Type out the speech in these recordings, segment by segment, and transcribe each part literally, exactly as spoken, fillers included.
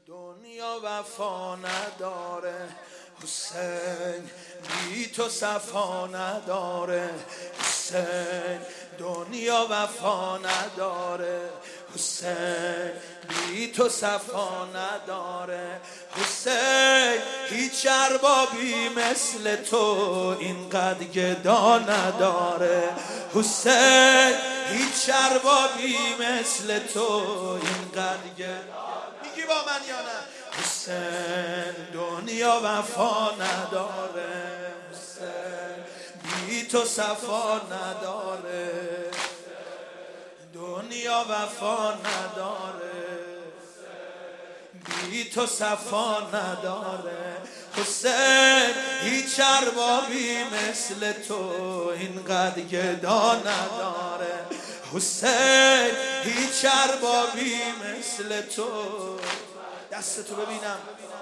دنیا وفا نداره حسین، بی تو صفا نداره حسین. دنیا وفا نداره حسین، بی تو صفا نداره حسین. هیچ اربابی مثل تو اینقدر گدا نداره حسین. هیچ اربابی مثل تو اینقدر گدا. میگی با من یا نه؟ حسین دنیا وفا نداره حسین، بی تو صفا نداره. دنیا وفا نداره بی تو صفا نداره حسین. هیچ اربابی مثل تو اینقدر گدا نداره حسین. هیچ اربابی مثل تو. دستتو ببینم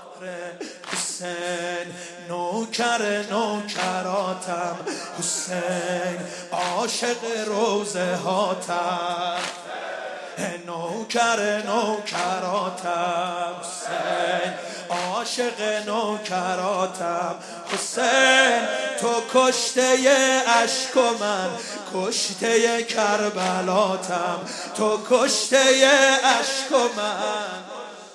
حسین. نوکر نوکراتم حسین، عاشق روزه هاتم. نوکر نوکراتم حسین، عاشق نوکراتم حسین. تو کشته اشک و من کشته کربلاتم. تو کشته اشک و من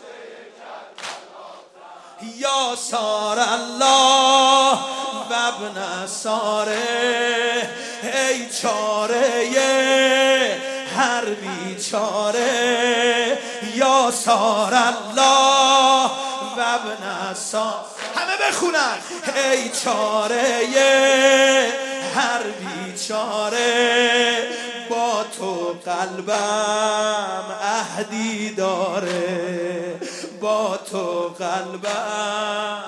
یا سار الله و ابن ساره. ای چاره هر بیچاره یا سار الله و ابن ساره. همه بخونن. ای چاره هر بیچاره، با تو قلبم عهدی داره. با تو قلبم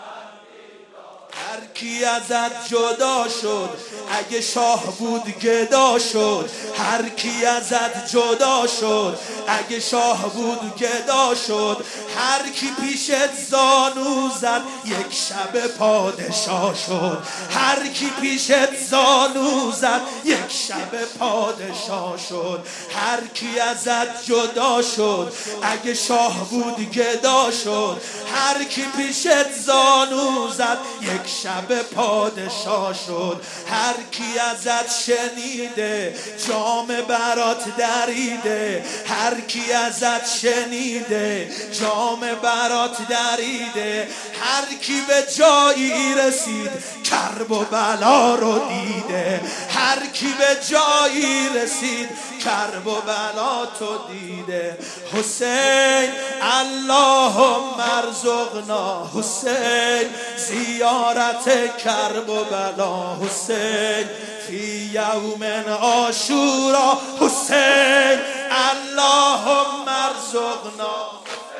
هر کی ازت جدا شد اگه شاه بود گدا شد. هر کی ازت جدا شد اگه شاه بود گدا شد. هر کی پیشت زانو زد یک شب پادشاه شد. هر کی پیشت زانو زد یک شب پادشاه شد. هر کی ازت جدا شد اگه شاه بود گدا شد. هر کی پیشت زانو زد یک شب پادشاه شد. هر کی ازت شنیده جام برات دریده. هر کی ازت شنیده جام برات دریده. هر کی به جایی رسید کرب و بلا رو دیده. هر کی به جایی رسید کرب و بلا تو دیده حسین. اللهم ارزقنا حسین زیارت کرب و بلا حسین فی یوم عاشورا حسین. اللهم ارزقنا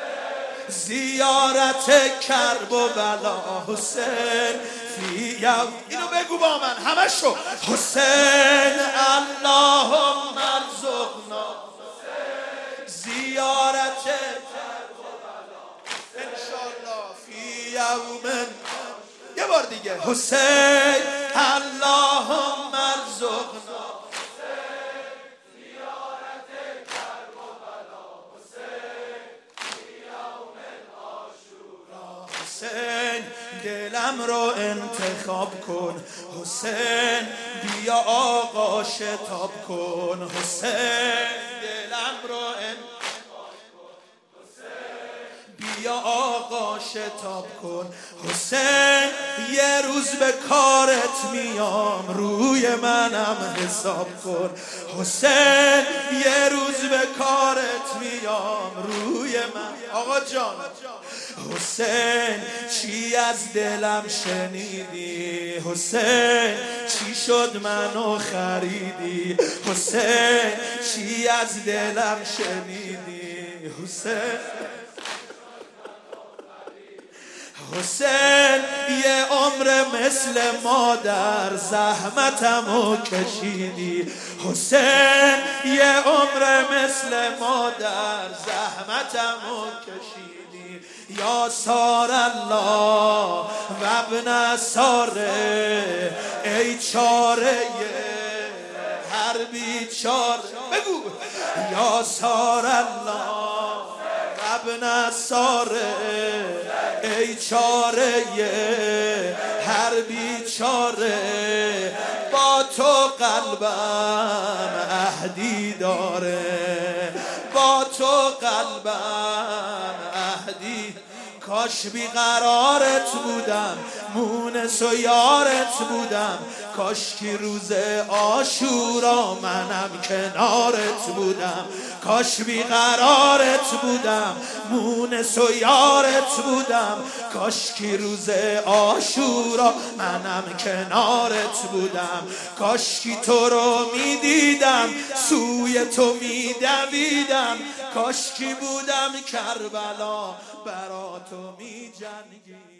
زیارت کرب و بلا حسین فی یوم. اینو بگو با من همشو. حسین اللهم ارزقنا زیارت کرب و بلا انشالله فی یوم. یه بار دیگه. حسین اللهم ارزقنا زیارت کرب و بلا حسین فی یوم عاشورا حسین. دلم رو انتخاب کن حسین، بیا آقا شتاب کن حسین. دلم رو انتخاب کن حسین، بیا آقا شتاب کن حسین. یه روز به کارت میام روی منم حساب کن حسین. یه روز به کارت میام روی من. آقا جان حسین چی از دلم شنیدی حسین؟ چی شد منو خریدی حسین؟ چی از دلم شنیدی حسین؟ حسین یه عمر مثل مادر زحمتمو کشیدی حسین. یه عمر مثل مادر زحمتمو کشیدی یا سار الله و ابن ساره. ای چاره هر بیچاره. بگو یا سار الله و شب نساره ای چاره هر بیچاره با تو قلبم عهدی داره با تو قلبم عهدی کاش بیقرارت بودم مونس و یارت بودم کاش که روز عاشورا منم کنارت بودم کاش بیقرارت بودم مونس و یارت بودم کاش که روز عاشورا منم کنارت بودم کاش که تو رو میدیدم سوی تو میدویدم کاش که بودم کربلا برا تو می جنگی